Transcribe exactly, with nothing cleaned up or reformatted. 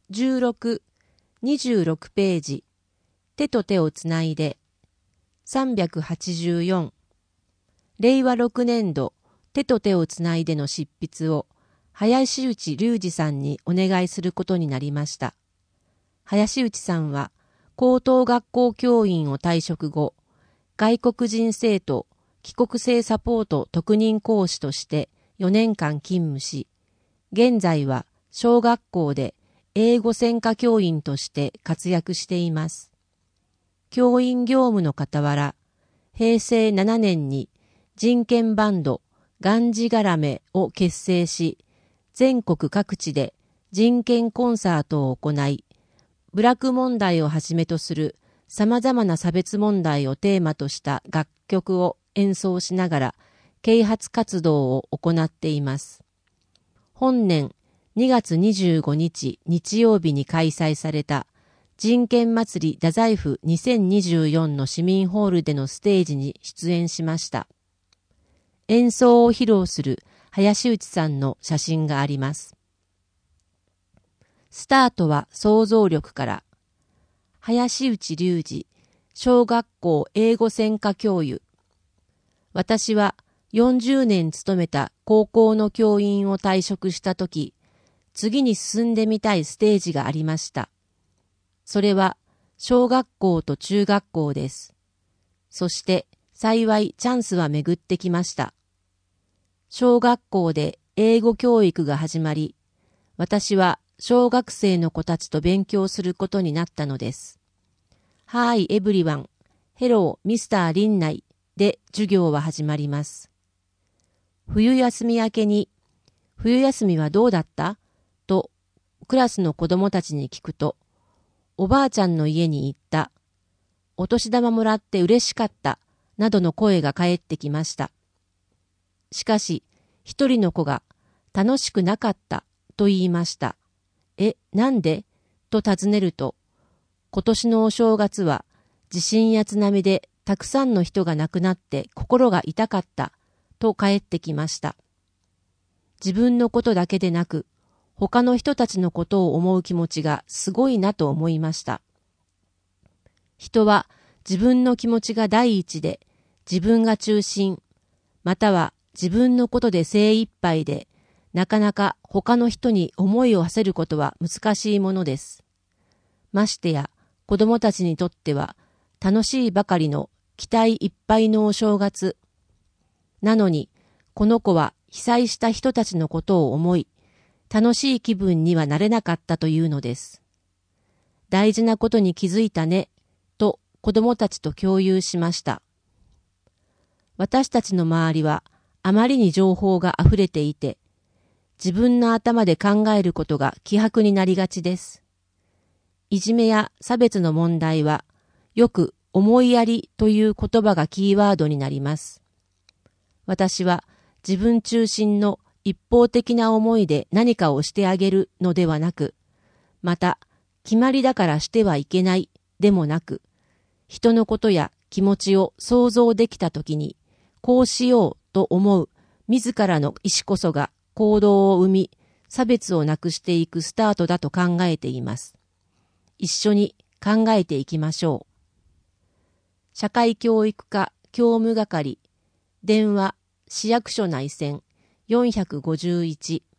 じゅうろく、にじゅうろくページ、手と手をつないで、さんびゃくはちじゅうよん、れいわろくねんど、手と手をつないでの執筆を、林内隆二さんにお願いすることになりました。林内さんは、高等学校教員を退職後、外国人生徒帰国生サポート特任講師としてよねんかん勤務し、現在は小学校で英語専科教員として活躍しています。教員業務の傍ら、へいせいななねんに人権バンドがんじがらめを結成し、全国各地で人権コンサートを行い、部落問題をはじめとする様々な差別問題をテーマとした楽曲を演奏しながら啓発活動を行っています。本年にがつにじゅうごにち日曜日に開催された人権祭り太宰府にせんにじゅうよんの市民ホールでのステージに出演しました。演奏を披露する林内さんの写真があります。スタートは想像力から。林内隆二、小学校英語専科教諭。私はよんじゅうねん勤めた高校の教員を退職したとき、次に進んでみたいステージがありました。それは小学校と中学校です。そして幸いチャンスは巡ってきました。小学校で英語教育が始まり、私は小学生の子たちと勉強することになったのです。Hi everyone, Hello ミスター リンナイで授業は始まります。冬休み明けに、冬休みはどうだったとクラスの子供たちに聞くと、おばあちゃんの家に行った。お年玉もらって嬉しかった。などの声が返ってきました。しかし、一人の子が楽しくなかったと言いました。え、なんでと尋ねると、今年のお正月は地震や津波でたくさんの人が亡くなって心が痛かったと返ってきました。自分のことだけでなく、他の人たちのことを思う気持ちがすごいなと思いました。人は自分の気持ちが第一で、自分が中心、または自分のことで精一杯で、なかなか他の人に思いを馳せることは難しいものです。ましてや子供たちにとっては楽しいばかりの期待いっぱいのお正月。なのにこの子は被災した人たちのことを思い、楽しい気分にはなれなかったというのです。大事なことに気づいたね、と子供たちと共有しました。私たちの周りはあまりに情報があふれていて、自分の頭で考えることが希薄になりがちです。いじめや差別の問題は、よく思いやりという言葉がキーワードになります。私は自分中心の一方的な思いで何かをしてあげるのではなく、また、決まりだからしてはいけないでもなく、人のことや気持ちを想像できたときに、こうしようと思う自らの意志こそが行動を生み、差別をなくしていくスタートだと考えています。一緒に考えていきましょう。社会教育課教務係、電話市役所内線よんひゃくごじゅういち